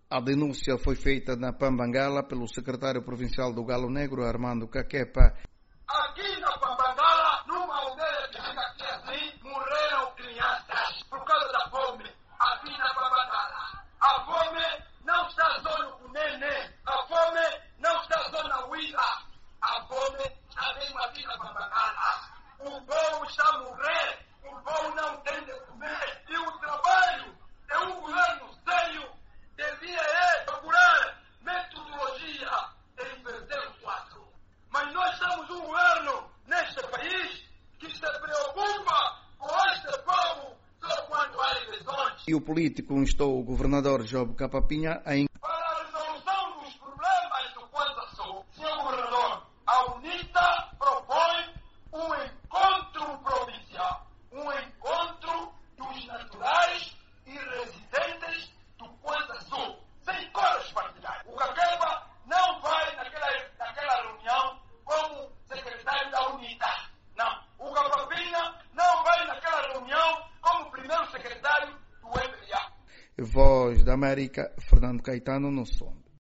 A denúncia foi feita na Pambangala pelo secretário provincial do Galo Negro, Armando Caquepa. Aqui na Pambangala, numa aldeia que fica aqui assim, morreram crianças por causa da fome. Aqui na Pambangala. A fome não está só no Cunene, a fome não está só na Huila, a fome está mesmo aqui na Pambangala. O povo está a morrer, o povo não tem de comer. E o trabalho de um governo sério devia procurar metodologia de inverter o quadro. Mas nós temos um governo neste país que se preocupa com este povo só quando há eleições. E o político instou o governador Job Capapinha a para a resolução dos problemas do Kwanza Sul, senhor governador, a UNITA propõe um encontro provincial, um encontro dos naturais e residentes do Kwanza Sul, sem cores partidárias. O Caquepa não vai naquela reunião como secretário da UNITA. Não. O Capapinha não vai naquela reunião como primeiro secretário do MPA. Voz da América, Fernando Caetano, no som.